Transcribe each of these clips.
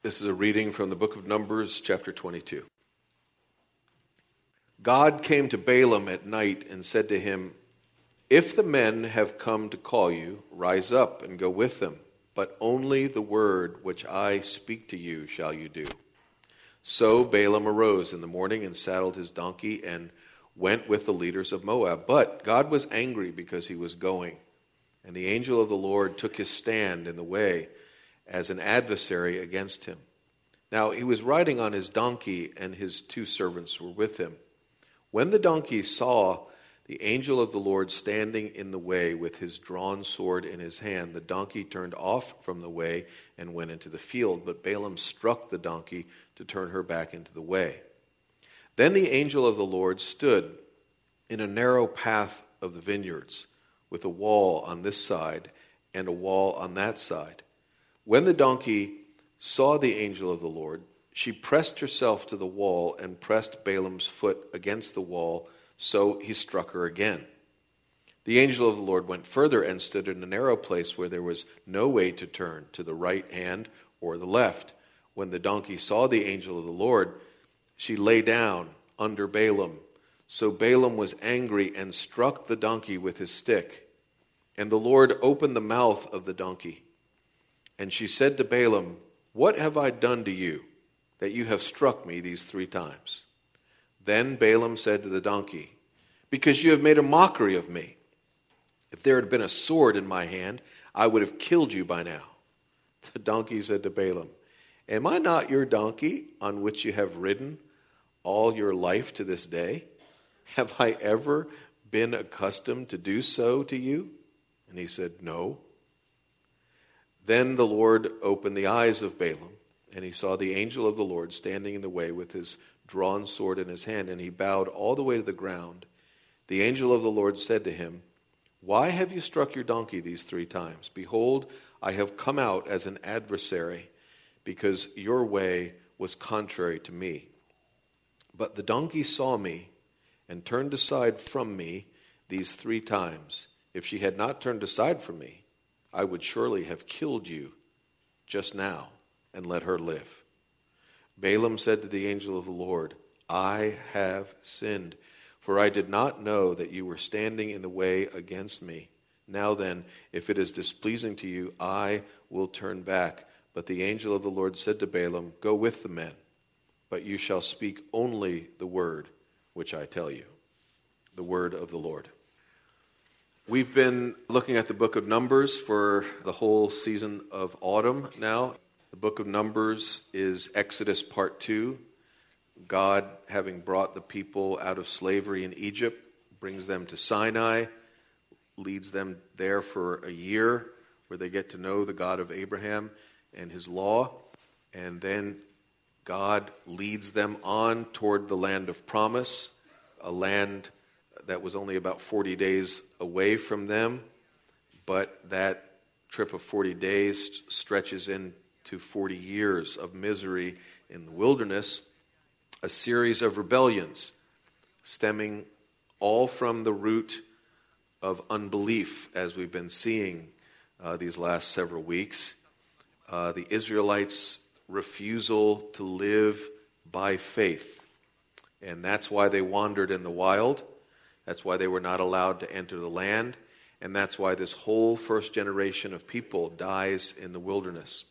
This is a reading from the book of Numbers, chapter 22. God came to Balaam at night and said to him, "If the men have come to call you, rise up and go with them, but only the word which I speak to you shall you do." So Balaam arose in the morning and saddled his donkey and went with the leaders of Moab. But God was angry because he was going, and the angel of the Lord took his stand in the way as an adversary against him. Now he was riding on his donkey, and his 2 servants were with him. When the donkey saw the angel of the Lord standing in the way with his drawn sword in his hand, the donkey turned off from the way and went into the field. But Balaam struck the donkey to turn her back into the way. Then the angel of the Lord stood in a narrow path of the vineyards, with a wall on this side and a wall on that side. When the donkey saw the angel of the Lord, she pressed herself to the wall and pressed Balaam's foot against the wall, so he struck her again. The angel of the Lord went further and stood in a narrow place where there was no way to turn to the right hand or the left. When the donkey saw the angel of the Lord, she lay down under Balaam. So Balaam was angry and struck the donkey with his stick. And the Lord opened the mouth of the donkey. And she said to Balaam, "What have I done to you, that you have struck me these 3 times? Then Balaam said to the donkey, "Because you have made a mockery of me. If there had been a sword in my hand, I would have killed you by now." The donkey said to Balaam, "Am I not your donkey on which you have ridden all your life to this day? Have I ever been accustomed to do so to you?" And he said, "No." Then the Lord opened the eyes of Balaam, and he saw the angel of the Lord standing in the way with his drawn sword in his hand, and he bowed all the way to the ground. The angel of the Lord said to him, "Why have you struck your donkey these 3 times? Behold, I have come out as an adversary, because your way was contrary to me. But the donkey saw me and turned aside from me these 3 times. If she had not turned aside from me, I would surely have killed you just now and let her live." Balaam said to the angel of the Lord, "I have sinned, for I did not know that you were standing in the way against me. Now then, if it is displeasing to you, I will turn back." But the angel of the Lord said to Balaam, "Go with the men, but you shall speak only the word which I tell you." The word of the Lord. We've been looking at the book of Numbers for the whole season of autumn now. The book of Numbers is Exodus part 2. God, having brought the people out of slavery in Egypt, brings them to Sinai, leads them there for a year where they get to know the God of Abraham and his law. And then God leads them on toward the land of promise, a land that was only about 40 days away from them, but that trip of 40 days stretches into 40 years of misery in the wilderness, a series of rebellions stemming all from the root of unbelief, as we've been seeing these last several weeks. The Israelites' refusal to live by faith, and that's why they wandered in the wild. That's why they were not allowed to enter the land. And that's why this whole first generation of people dies in the wilderness.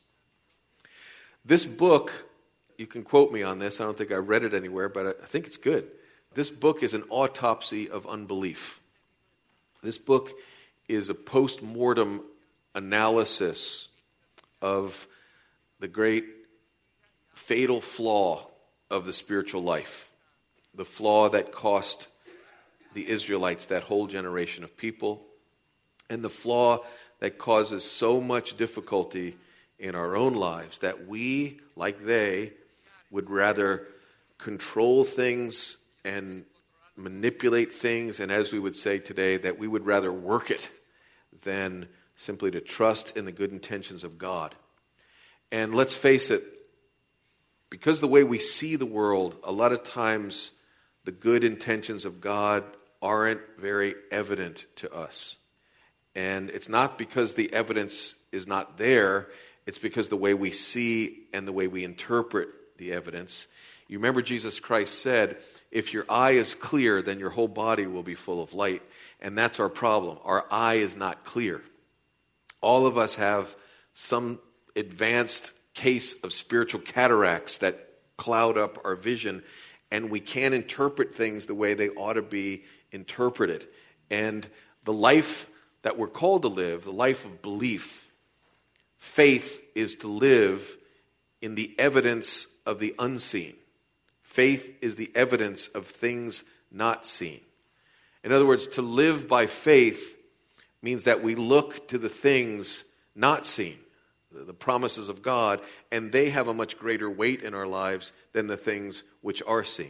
This book, you can quote me on this. I don't think I read it anywhere, but I think it's good. This book is an autopsy of unbelief. This book is a post-mortem analysis of the great fatal flaw of the spiritual life. The flaw that cost the Israelites that whole generation of people, and the flaw that causes so much difficulty in our own lives that we, like they, would rather control things and manipulate things, and as we would say today, that we would rather work it than simply to trust in the good intentions of God. And let's face it, because the way we see the world, a lot of times the good intentions of God aren't very evident to us. And it's not because the evidence is not there, It's because the way we see and the way we interpret the evidence. You remember Jesus Christ said, if your eye is clear, then your whole body will be full of light. And that's our problem. Our eye is not clear. All of us have some advanced case of spiritual cataracts that cloud up our vision, and we can't interpret things the way they ought to be interpreted. And the life that we're called to live, the life of belief, faith is to live in the evidence of the unseen. Faith is the evidence of things not seen. In other words, to live by faith means that we look to the things not seen, the promises of God, and they have a much greater weight in our lives than the things which are seen.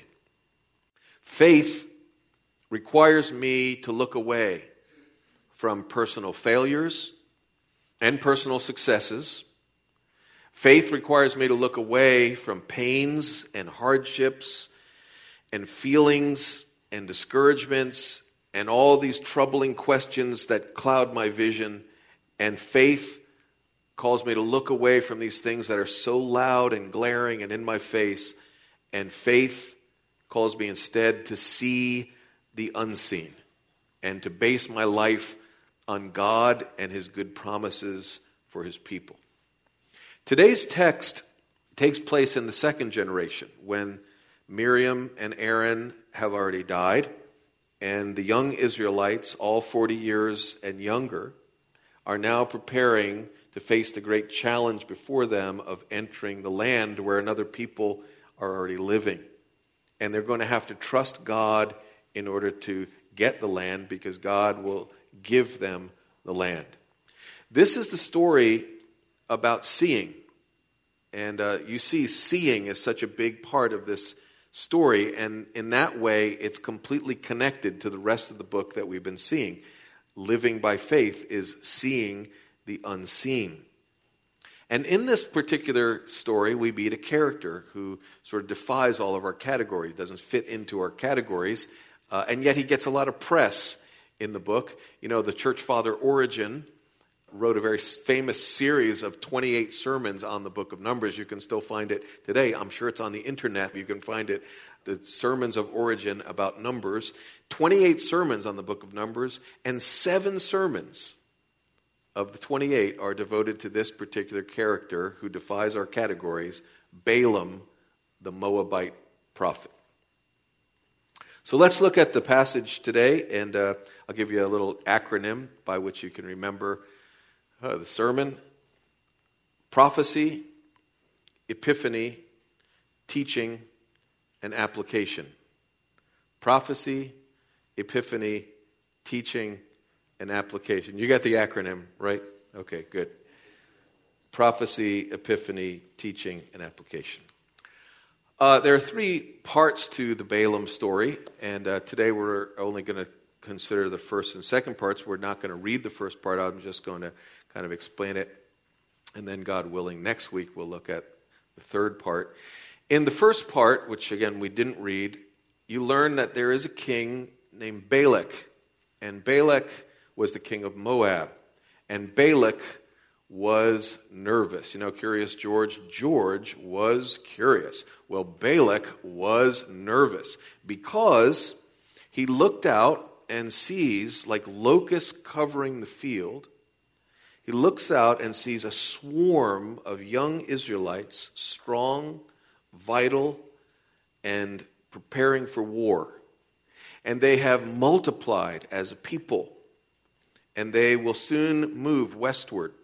Faith requires me to look away from personal failures and personal successes. Faith requires me to look away from pains and hardships and feelings and discouragements and all these troubling questions that cloud my vision. And faith calls me to look away from these things that are so loud and glaring and in my face. And faith calls me instead to see the unseen and to base my life on God and His good promises for His people. Today's text takes place in the second generation when Miriam and Aaron have already died, and the young Israelites, all 40 years and younger, are now preparing to face the great challenge before them of entering the land where another people are already living. And they're going to have to trust God in order to get the land, because God will give them the land. This is the story about seeing. And you see, seeing is such a big part of this story. And in that way, it's completely connected to the rest of the book that we've been seeing. Living by faith is seeing the unseen. And in this particular story, we meet a character who sort of defies all of our categories, doesn't fit into our categories, and yet he gets a lot of press in the book. You know, the church father Origen wrote a very famous series of 28 sermons on the book of Numbers. You can still find it today. I'm sure it's on the internet. You can find it, the sermons of Origen about Numbers. 28 sermons on the book of Numbers, and 7 sermons of the 28 are devoted to this particular character who defies our categories, Balaam, the Moabite prophet. So let's look at the passage today, and I'll give you a little acronym by which you can remember the sermon: prophecy, epiphany, teaching, and application. Prophecy, epiphany, teaching, and application. You got the acronym, right? Okay, good. Prophecy, epiphany, teaching, and application. There are 3 parts to the Balaam story, and today we're only going to consider the first and second parts. We're not going to read the first part. I'm just going to kind of explain it, and then, God willing, next week we'll look at the third part. In the first part, which again we didn't read, you learn that there is a king named Balak, and Balak was the king of Moab, and Balak was nervous. You know, Curious George? George was curious. Well, Balak was nervous because he looked out and sees, like locusts covering the field, he looks out and sees a swarm of young Israelites, strong, vital, and preparing for war. And they have multiplied as a people, and they will soon move westward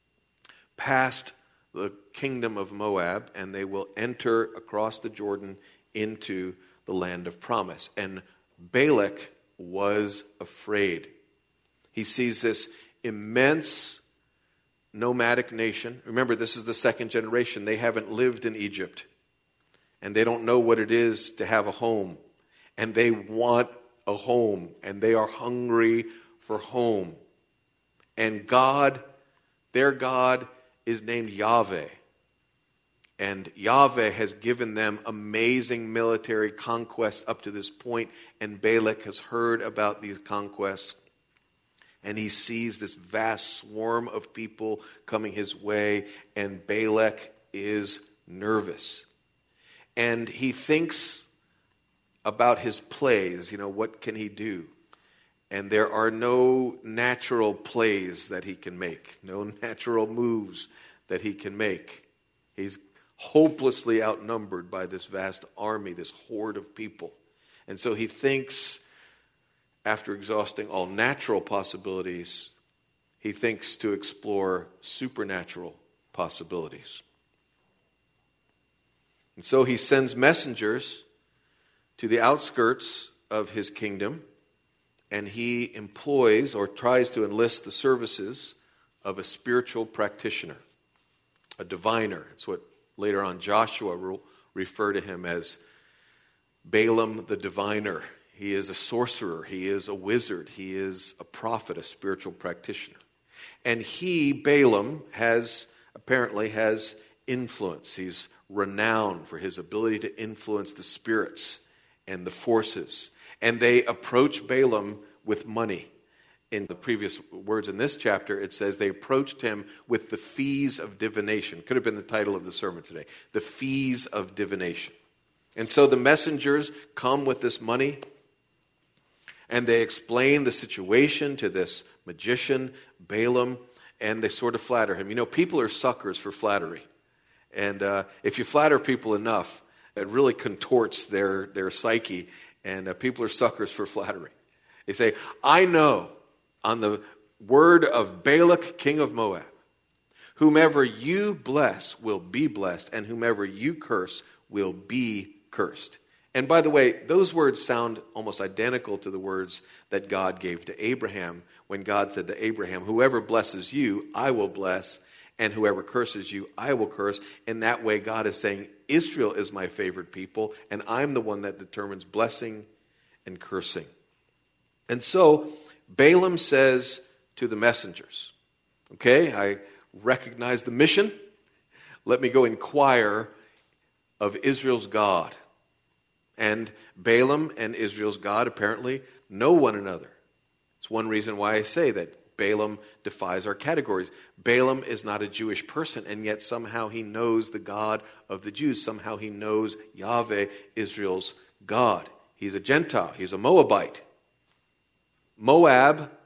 past the kingdom of Moab, and they will enter across the Jordan into the land of promise. And Balak was afraid. He sees this immense nomadic nation. Remember, this is the second generation. They haven't lived in Egypt, and they don't know what it is to have a home, and they want a home, and they are hungry for home. And God, their God, is named Yahweh. And Yahweh has given them amazing military conquests up to this point, and Balak has heard about these conquests. And he sees this vast swarm of people coming his way, and Balak is nervous. And he thinks about his plays, what can he do? And there are no natural plays that he can make, no natural moves that he can make. He's hopelessly outnumbered by this vast army, this horde of people. And so he thinks, after exhausting all natural possibilities, he thinks to explore supernatural possibilities. And so he sends messengers to the outskirts of his kingdom, and he employs or tries to enlist the services of a spiritual practitioner, a diviner. It's what later on Joshua will refer to him as Balaam the diviner. He is a sorcerer. He is a wizard. He is a prophet, a spiritual practitioner. And he, Balaam, apparently has influence. He's renowned for his ability to influence the spirits and the forces. And they approach Balaam with money. In the previous words in this chapter, it says they approached him with the fees of divination. Could have been the title of the sermon today. The fees of divination. And so the messengers come with this money, and they explain the situation to this magician, Balaam, and they sort of flatter him. People are suckers for flattery. And if you flatter people enough, it really contorts their psyche, and people are suckers for flattery. They say, I know, on the word of Balak, king of Moab, whomever you bless will be blessed, and whomever you curse will be cursed. And by the way, those words sound almost identical to the words that God gave to Abraham when God said to Abraham, whoever blesses you, I will bless, and whoever curses you, I will curse. In that way, God is saying, Israel is my favored people, and I'm the one that determines blessing and cursing. And so, Balaam says to the messengers, okay, I recognize the mission. Let me go inquire of Israel's God. And Balaam and Israel's God apparently know one another. It's one reason why I say that Balaam defies our categories. Balaam is not a Jewish person, and yet somehow he knows the God of the Jews. Somehow he knows Yahweh, Israel's God. He's a Gentile. He's a Moabite. Moab,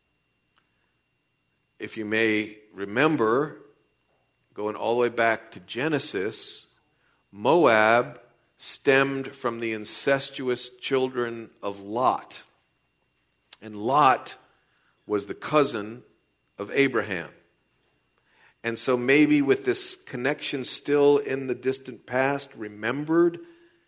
if you may remember, going all the way back to Genesis, Moab stemmed from the incestuous children of Lot. And Lot was the cousin of Abraham. And so maybe with this connection still in the distant past, remembered,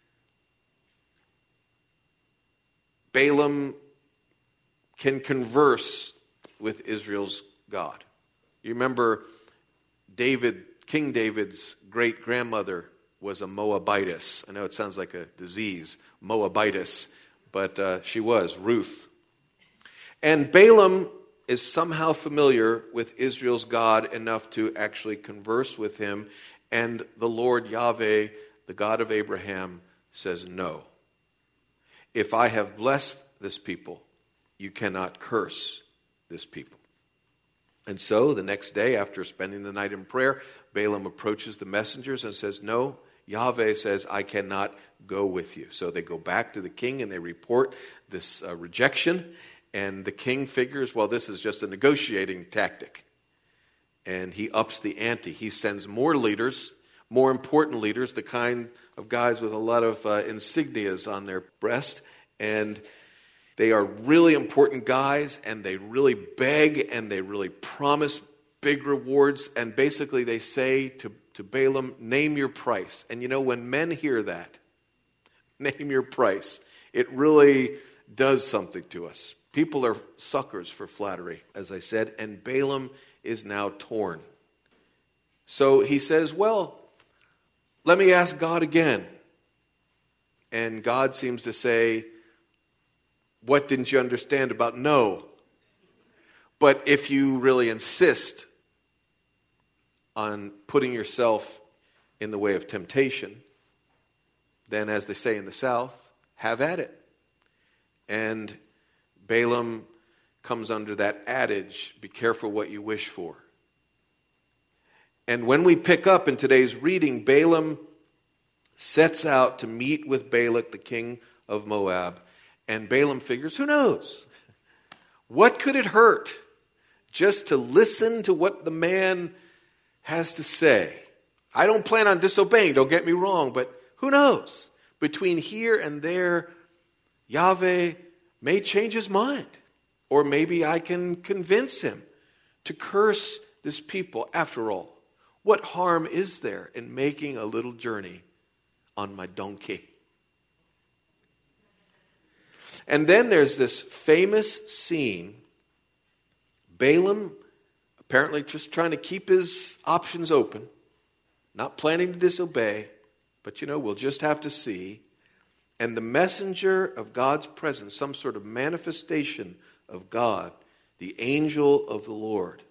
Balaam can converse with Israel's God. You remember King David's great-grandmother was a Moabitess. I know it sounds like a disease, Moabitess, but she was, Ruth. And Balaam is somehow familiar with Israel's God enough to actually converse with him, and the Lord Yahweh, the God of Abraham, says, no. If I have blessed this people, you cannot curse this people. And so the next day, after spending the night in prayer, Balaam approaches the messengers and says, no, Yahweh says, I cannot go with you. So they go back to the king and they report this rejection. And the king figures, well, this is just a negotiating tactic. And he ups the ante. He sends more leaders, more important leaders, the kind of guys with a lot of insignias on their breast. And they are really important guys, and they really beg, and they really promise big rewards. And basically they say to Balaam, name your price. And when men hear that, name your price, it really does something to us. People are suckers for flattery, as I said, and Balaam is now torn. So he says, well, let me ask God again. And God seems to say, what didn't you understand about no? But if you really insist on putting yourself in the way of temptation, then as they say in the South, have at it. And Balaam comes under that adage, be careful what you wish for. And when we pick up in today's reading, Balaam sets out to meet with Balak, the king of Moab. And Balaam figures, who knows? What could it hurt just to listen to what the man has to say? I don't plan on disobeying, don't get me wrong, but who knows? Between here and there, Yahweh may change his mind. Or maybe I can convince him to curse this people. After all, what harm is there in making a little journey on my donkey? And then there's this famous scene. Balaam apparently just trying to keep his options open, not planning to disobey, but we'll just have to see. And the messenger of God's presence, some sort of manifestation of God, the angel of the Lord,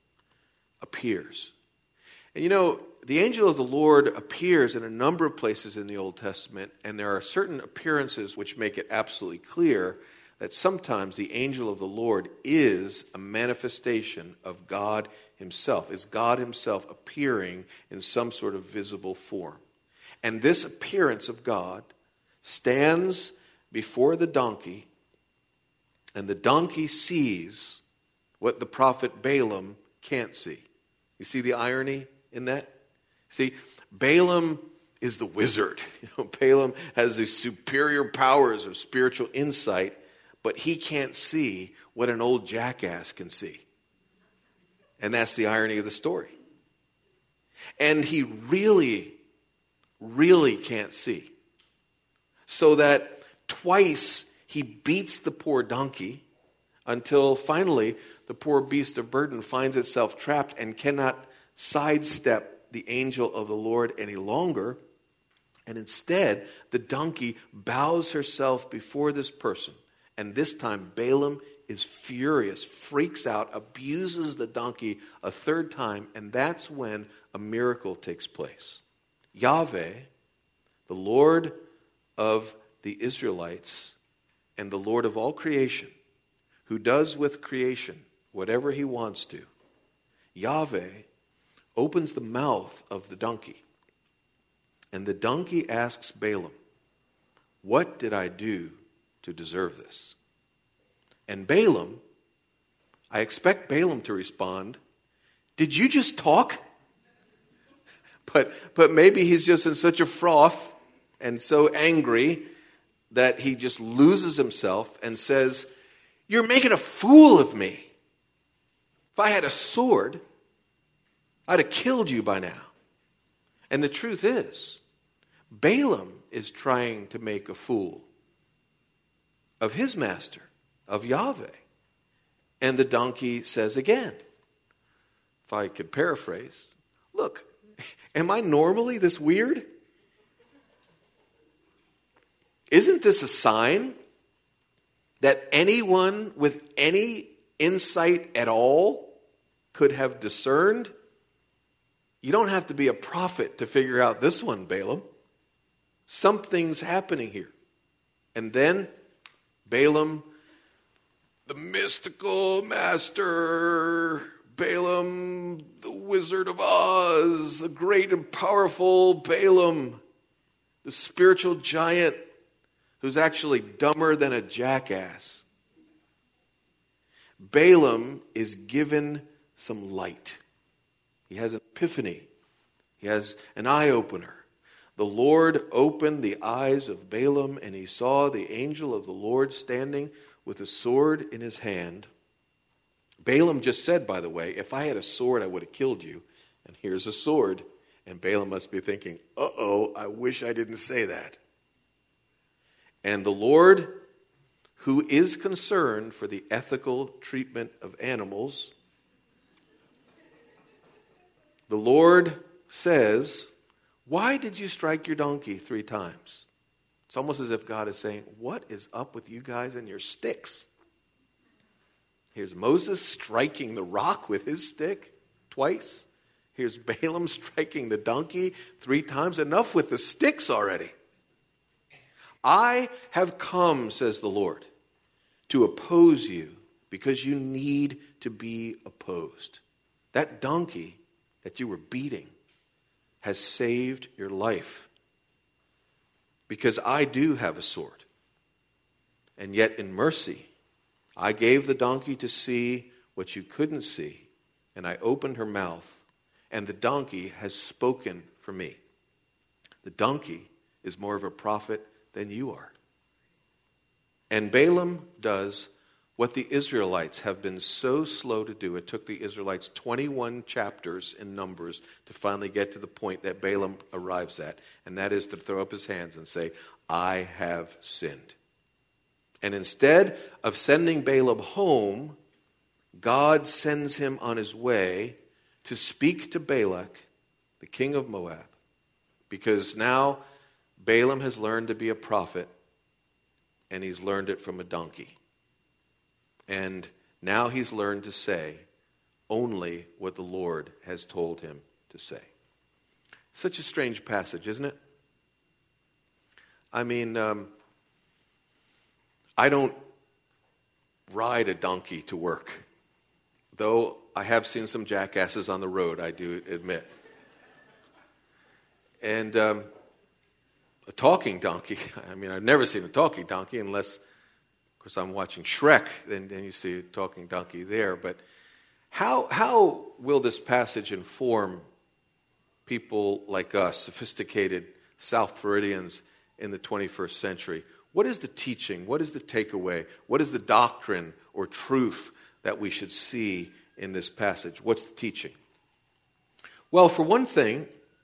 appears. And the angel of the Lord appears in a number of places in the Old Testament, and there are certain appearances which make it absolutely clear that sometimes the angel of the Lord is a manifestation of God himself, is God himself appearing in some sort of visible form. And this appearance of God stands before the donkey, and the donkey sees what the prophet Balaam can't see. You see the irony in that? See, Balaam is the wizard. Balaam has these superior powers of spiritual insight, but he can't see what an old jackass can see. And that's the irony of the story. And he really, really can't see. So that twice he beats the poor donkey until finally the poor beast of burden finds itself trapped and cannot sidestep the angel of the Lord any longer. And instead, the donkey bows herself before this person. And this time, Balaam is furious, freaks out, abuses the donkey a third time. And that's when a miracle takes place. Yahweh, the Lord of the Israelites and the Lord of all creation, who does with creation whatever he wants to, Yahweh opens the mouth of the donkey. And the donkey asks Balaam, what did I do to deserve this? And Balaam, I expect Balaam to respond, did you just talk? But maybe he's just in such a froth and so angry that he just loses himself and says, you're making a fool of me. If I had a sword, I'd have killed you by now. And the truth is, Balaam is trying to make a fool of his master, of Yahweh. And the donkey says again, if I could paraphrase, look, am I normally this weird? Isn't this a sign that anyone with any insight at all could have discerned? You don't have to be a prophet to figure out this one, Balaam. Something's happening here. And then Balaam, the mystical master, Balaam, the Wizard of Oz, the great and powerful Balaam, the spiritual giant who's actually dumber than a jackass. Balaam is given some light. He has an epiphany. He has an eye-opener. The Lord opened the eyes of Balaam, and he saw the angel of the Lord standing with a sword in his hand. Balaam just said, by the way, if I had a sword, I would have killed you. And here's a sword. And Balaam must be thinking, uh-oh, I wish I didn't say that. And the Lord, who is concerned for the ethical treatment of animals, the Lord says, why did you strike your donkey 3 times? It's almost as if God is saying, what is up with you guys and your sticks? Here's Moses striking the rock with his stick twice. Here's Balaam striking the donkey 3 times. Enough with the sticks already. I have come, says the Lord, to oppose you because you need to be opposed. That donkey that you were beating has saved your life. Because I do have a sword. And yet in mercy, I gave the donkey to see what you couldn't see. And I opened her mouth, and the donkey has spoken for me. The donkey is more of a prophet than you are. And Balaam does what the Israelites have been so slow to do. It took the Israelites 21 chapters in Numbers to finally get to the point that Balaam arrives at, and that is to throw up his hands and say, I have sinned. And instead of sending Balaam home, God sends him on his way to speak to Balak, the king of Moab, because now Balaam has learned to be a prophet, and he's learned it from a donkey. And now he's learned to say only what the Lord has told him to say. Such a strange passage, isn't it? I mean, I don't ride a donkey to work, though I have seen some jackasses on the road, I do admit. And a talking donkey, I mean, I've never seen a talking donkey unless, of course, I'm watching Shrek, then you see a talking donkey there. But how will this passage inform people like us, sophisticated South Floridians in the 21st century? What is the teaching? What is the takeaway? What is the doctrine or truth that we should see in this passage? What's the teaching? Well, for one thing,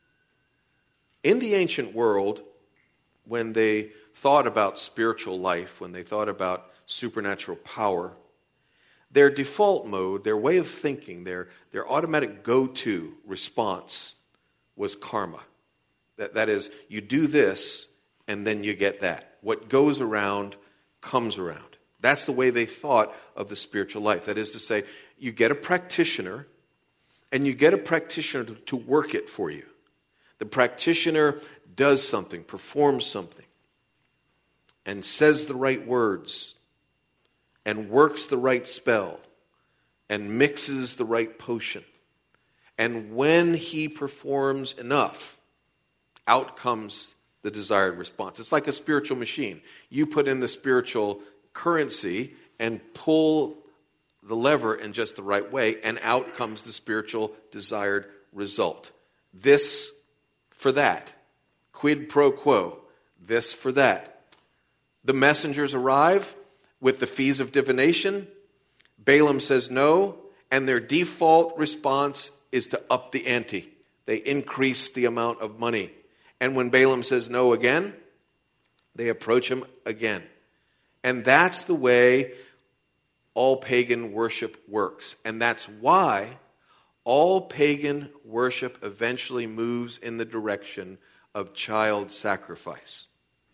in the ancient world, when they thought about spiritual life, when they thought about supernatural power, their default mode, their way of thinking, their automatic go-to response was karma. That is, you do this, and then you get that. What goes around comes around. That's the way they thought of the spiritual life. That is to say, you get a practitioner, and you get a practitioner to work it for you. The practitioner does something, performs something, and says the right words, and works the right spell, and mixes the right potion. And when he performs enough, out comes the desired response. It's like a spiritual machine. You put in the spiritual currency and pull the lever in just the right way, and out comes the spiritual desired result. This for that. Quid pro quo. This for that. The messengers arrive with the fees of divination. Balaam says no, and their default response is to up the ante. They increase the amount of money. And when Balaam says no again, they approach him again. And that's the way all pagan worship works. And that's why all pagan worship eventually moves in the direction of child sacrifice.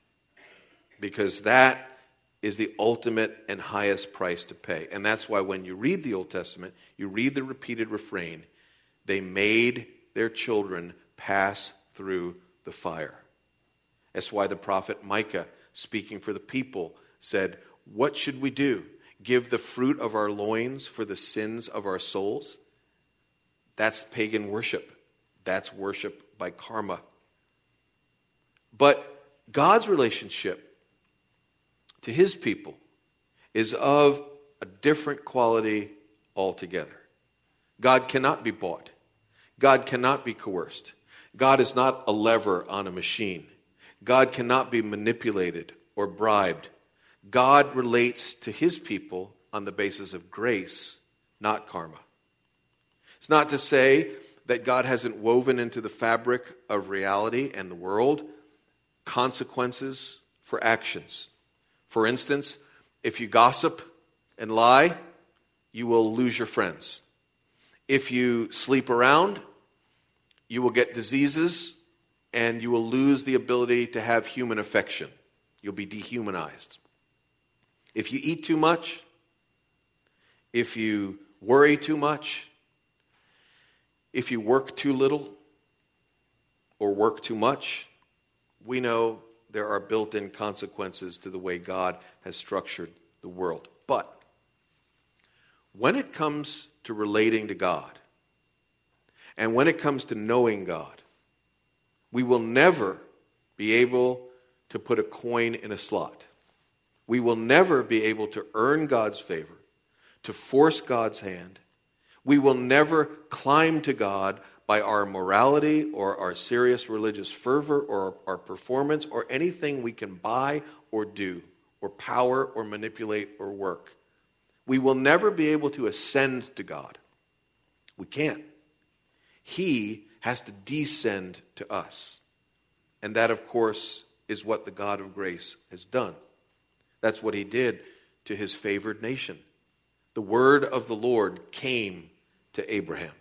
Because that is the ultimate and highest price to pay. And that's why when you read the Old Testament, you read the repeated refrain, they made their children pass through the fire. That's why the prophet Micah, speaking for the people, said, what should we do? Give the fruit of our loins for the sins of our souls? That's pagan worship. That's worship by karma. But God's relationship to his people is of a different quality altogether. God cannot be bought. God cannot be coerced. God is not a lever on a machine. God cannot be manipulated or bribed. God relates to his people on the basis of grace, not karma. It's not to say that God hasn't woven into the fabric of reality and the world consequences for actions. For instance, if you gossip and lie, you will lose your friends. If you sleep around, you will get diseases and you will lose the ability to have human affection. You'll be dehumanized. If you eat too much, if you worry too much, if you work too little or work too much, we know there are built-in consequences to the way God has structured the world. But when it comes to relating to God, and when it comes to knowing God, we will never be able to put a coin in a slot. We will never be able to earn God's favor, to force God's hand. We will never climb to God by our morality or our serious religious fervor or our performance or anything we can buy or do or power or manipulate or work. We will never be able to ascend to God. We can't. He has to descend to us. And that, of course, is what the God of grace has done. That's what he did to his favored nation. The word of the Lord came to Abraham.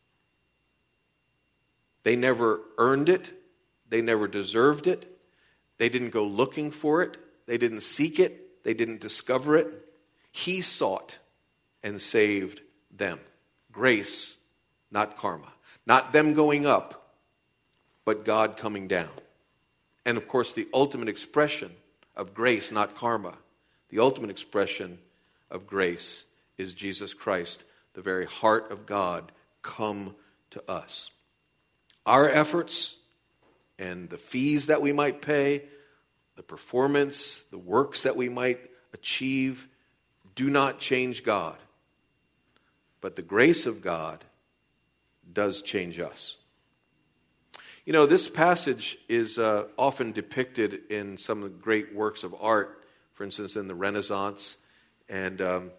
They never earned it. They never deserved it. They didn't go looking for it. They didn't seek it. They didn't discover it. He sought and saved them. Grace, not karma. Not them going up, but God coming down. And of course, the ultimate expression of grace, not karma, the ultimate expression of grace is Jesus Christ, the very heart of God, come to us. Our efforts and the fees that we might pay, the performance, the works that we might achieve, do not change God. But the grace of God does change us. You know, this passage is often depicted in some of the great works of art, for instance, in the Renaissance. And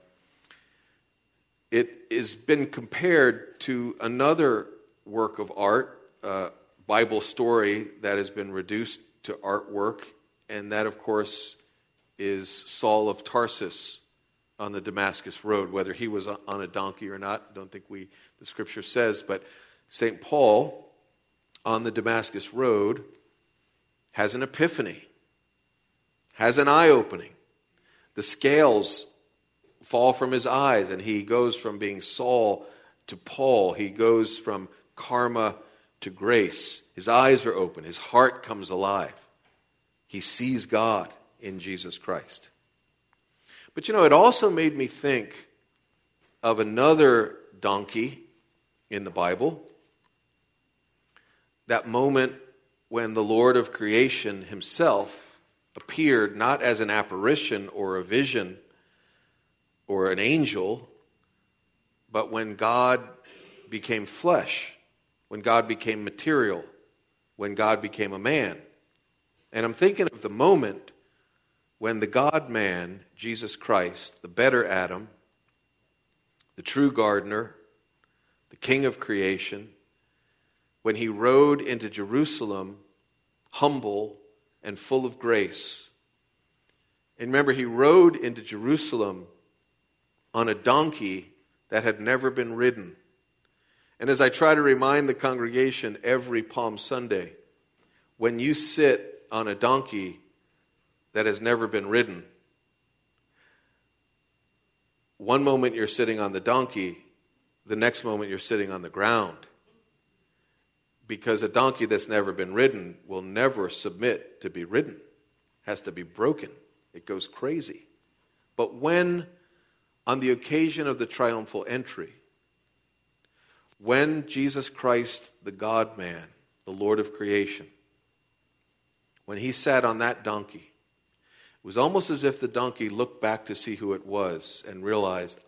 it has been compared to another work of art, Bible story that has been reduced to artwork. And that, of course, is Saul of Tarsus on the Damascus Road. Whether he was on a donkey or not, I don't think the Scripture says. But St. Paul on the Damascus Road has an epiphany, has an eye-opening. The scales fall from his eyes, and he goes from being Saul to Paul. He goes from karma to grace. His eyes are open. His heart comes alive. He sees God in Jesus Christ. But you know, it also made me think of another donkey in the Bible. That moment when the Lord of creation himself appeared not as an apparition or a vision or an angel, but when God became flesh, when God became material, when God became a man. And I'm thinking of the moment when the God-man, Jesus Christ, the better Adam, the true gardener, the king of creation, when he rode into Jerusalem, humble and full of grace. And remember, he rode into Jerusalem on a donkey that had never been ridden. And as I try to remind the congregation every Palm Sunday, when you sit on a donkey that has never been ridden, one moment you're sitting on the donkey, the next moment you're sitting on the ground. Because a donkey that's never been ridden will never submit to be ridden. It has to be broken. It goes crazy. But when, on the occasion of the triumphal entry, when Jesus Christ, the God-man, the Lord of creation, when he sat on that donkey, it was almost as if the donkey looked back to see who it was and realized,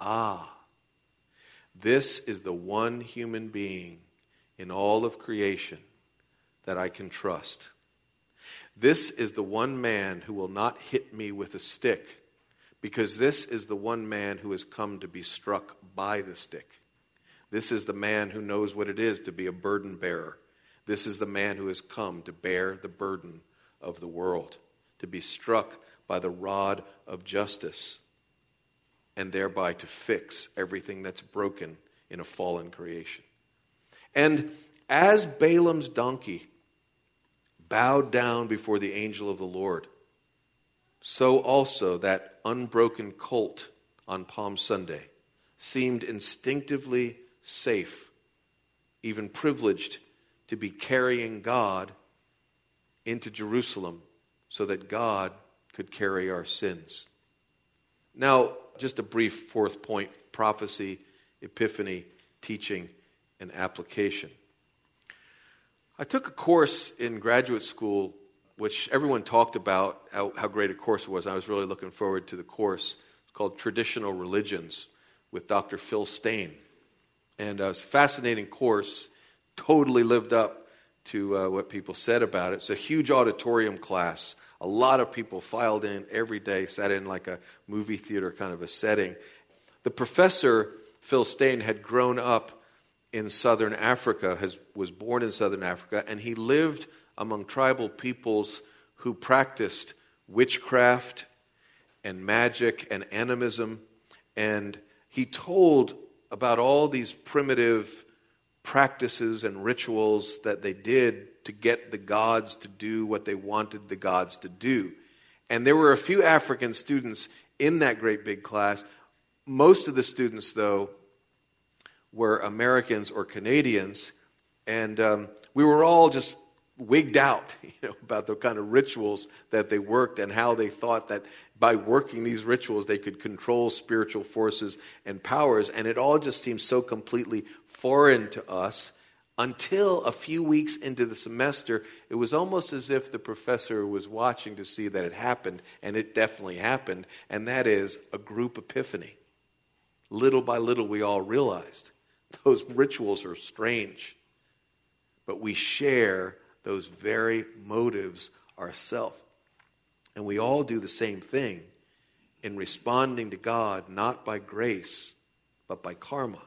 this is the one human being in all of creation that I can trust. This is the one man who will not hit me with a stick, because this is the one man who has come to be struck by the stick. This is the man who knows what it is to be a burden bearer. This is the man who has come to bear the burden of the world, to be struck by the rod of justice, and thereby to fix everything that's broken in a fallen creation. And as Balaam's donkey bowed down before the angel of the Lord, so also that unbroken colt on Palm Sunday seemed instinctively safe, even privileged, to be carrying God into Jerusalem so that God could carry our sins. Now, just a brief fourth point: prophecy, epiphany, teaching, and application. I took a course in graduate school which everyone talked about how great a course it was. I was really looking forward to the course. It's called Traditional Religions with Dr. Phil Stein. And it was a fascinating course, totally lived up to what people said about it. It's a huge auditorium class. A lot of people filed in every day, sat in like a movie theater kind of a setting. The professor, Phil Stein, had grown up in southern Africa, was born in southern Africa, and he lived among tribal peoples who practiced witchcraft and magic and animism. And he told about all these primitive practices and rituals that they did to get the gods to do what they wanted the gods to do. And there were a few African students in that great big class. Most of the students, though, were Americans or Canadians, and we were all just wigged out, about the kind of rituals that they worked and how they thought that by working these rituals they could control spiritual forces and powers. And it all just seemed so completely foreign to us until a few weeks into the semester. It was almost as if the professor was watching to see that it happened, and it definitely happened, and that is a group epiphany. Little by little we all realized those rituals are strange, but we share those very motives ourselves. And we all do the same thing in responding to God, not by grace, but by karma.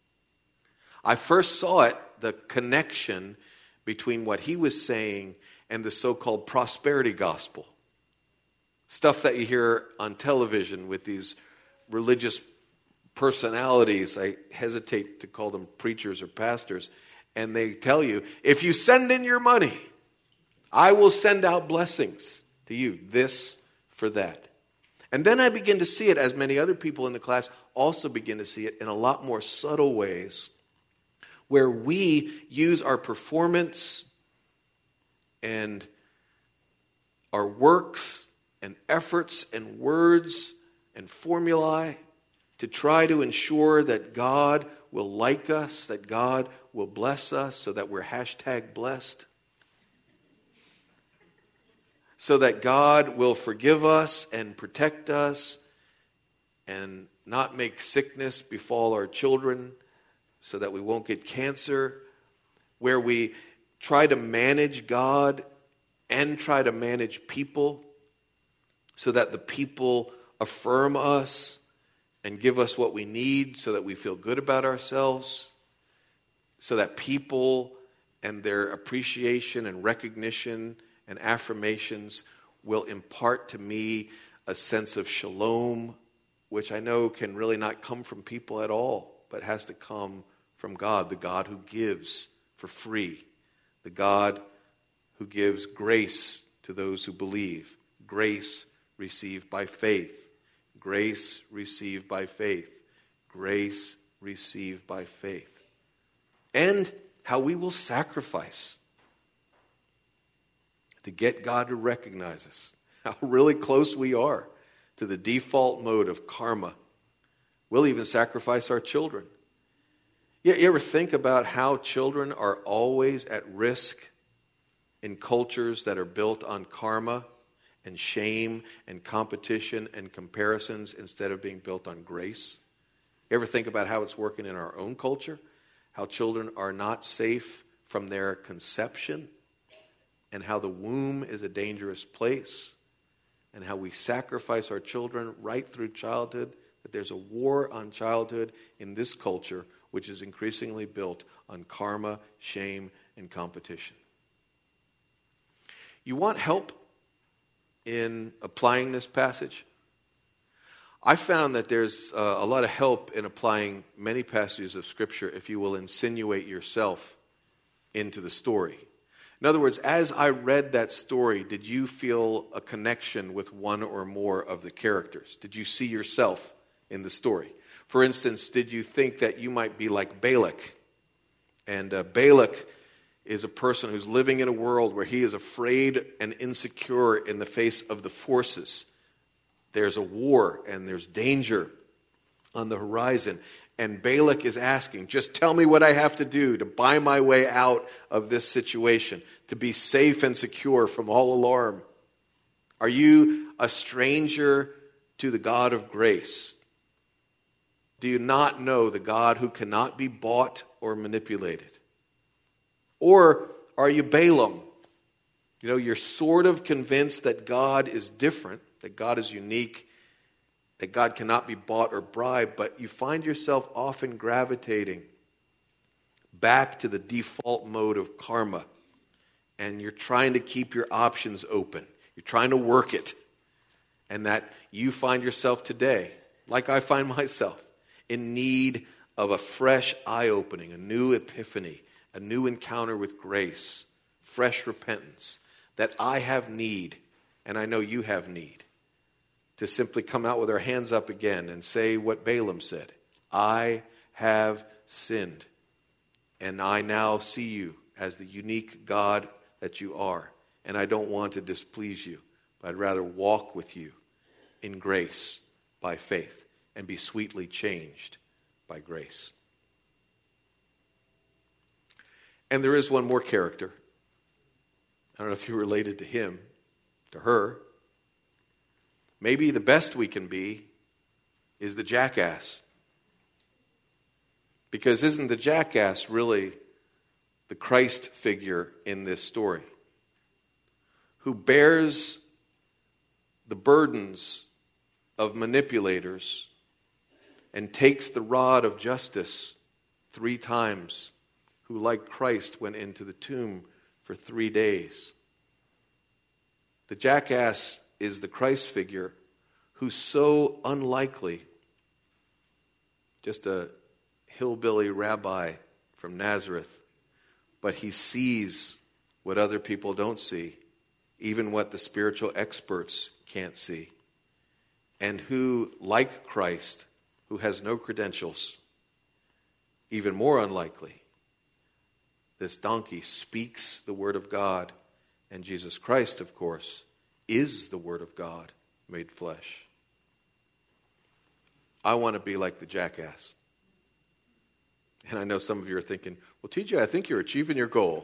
I first saw it, the connection between what he was saying and the so-called prosperity gospel. Stuff that you hear on television with these religious personalities. I hesitate to call them preachers or pastors. And they tell you, if you send in your money, I will send out blessings to you, this for that. And then I begin to see it, as many other people in the class also begin to see it, in a lot more subtle ways, where we use our performance and our works and efforts and words and formulae to try to ensure that God will like us, that God will bless us, so that we're #blessed. So that God will forgive us and protect us and not make sickness befall our children, so that we won't get cancer, where we try to manage God and try to manage people so that the people affirm us and give us what we need so that we feel good about ourselves, so that people and their appreciation and recognition and affirmations will impart to me a sense of shalom, which I know can really not come from people at all, but has to come from God, the God who gives for free, the God who gives grace to those who believe, grace received by faith, grace received by faith, grace received by faith. And how we will sacrifice to get God to recognize us, how really close we are to the default mode of karma. We'll even sacrifice our children. You ever think about how children are always at risk in cultures that are built on karma and shame and competition and comparisons instead of being built on grace? You ever think about how it's working in our own culture? How children are not safe from their conception, and how the womb is a dangerous place, and how we sacrifice our children right through childhood, that there's a war on childhood in this culture which is increasingly built on karma, shame, and competition. You want help in applying this passage? I found that there's a lot of help in applying many passages of Scripture if you will insinuate yourself into the story. In other words, as I read that story, did you feel a connection with one or more of the characters? Did you see yourself in the story? For instance, did you think that you might be like Balak? And Balak is a person who's living in a world where he is afraid and insecure in the face of the forces. There's a war and there's danger, on the horizon. And Balak is asking, just tell me what I have to do to buy my way out of this situation, to be safe and secure from all alarm. Are you a stranger to the God of grace? Do you not know the God who cannot be bought or manipulated? Or are you Balaam? You know, you're sort of convinced that God is different, that God is unique, that God cannot be bought or bribed, but you find yourself often gravitating back to the default mode of karma, and you're trying to keep your options open. You're trying to work it, and that you find yourself today, like I find myself, in need of a fresh eye-opening, a new epiphany, a new encounter with grace, fresh repentance, that I have need, and I know you have need, to simply come out with our hands up again and say what Balaam said. I have sinned, and I now see you as the unique God that you are, and I don't want to displease you, but I'd rather walk with you in grace by faith and be sweetly changed by grace. And there is one more character. I don't know if you're related to him, to her. Maybe the best we can be is the jackass. Because isn't the jackass really the Christ figure in this story? Who bears the burdens of manipulators and takes the rod of justice 3 times, who like Christ went into the tomb for 3 days. The jackass is the Christ figure who's so unlikely, just a hillbilly rabbi from Nazareth, but he sees what other people don't see, even what the spiritual experts can't see, and who, like Christ, who has no credentials, even more unlikely, this donkey speaks the word of God, and Jesus Christ, of course, is the word of God made flesh. I want to be like the jackass. And I know some of you are thinking, well, TJ, I think you're achieving your goal.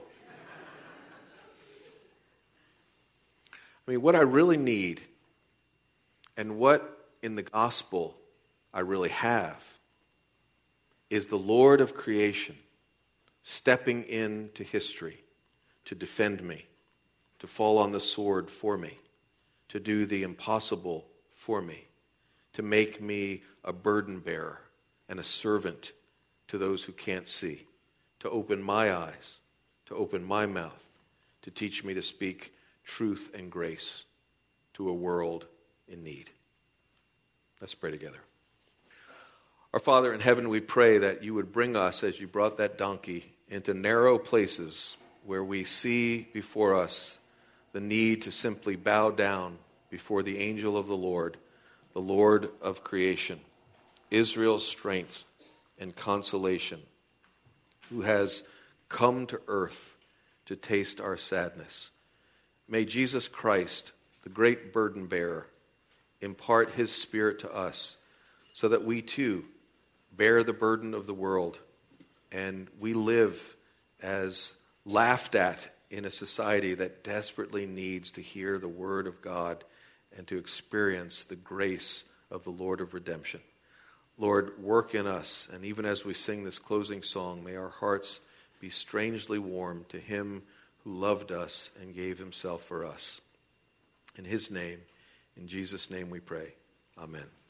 I mean, what I really need and what in the gospel I really have is the Lord of creation stepping into history to defend me, to fall on the sword for me, to do the impossible for me, to make me a burden bearer and a servant to those who can't see, to open my eyes, to open my mouth, to teach me to speak truth and grace to a world in need. Let's pray together. Our Father in heaven, we pray that you would bring us, as you brought that donkey, into narrow places where we see before us the need to simply bow down before the angel of the Lord of creation, Israel's strength and consolation, who has come to earth to taste our sadness. May Jesus Christ, the great burden bearer, impart his Spirit to us so that we too bear the burden of the world and we live as laughed at in a society that desperately needs to hear the word of God and to experience the grace of the Lord of redemption. Lord, work in us, and even as we sing this closing song, may our hearts be strangely warm to him who loved us and gave himself for us. In his name, in Jesus' name we pray. Amen.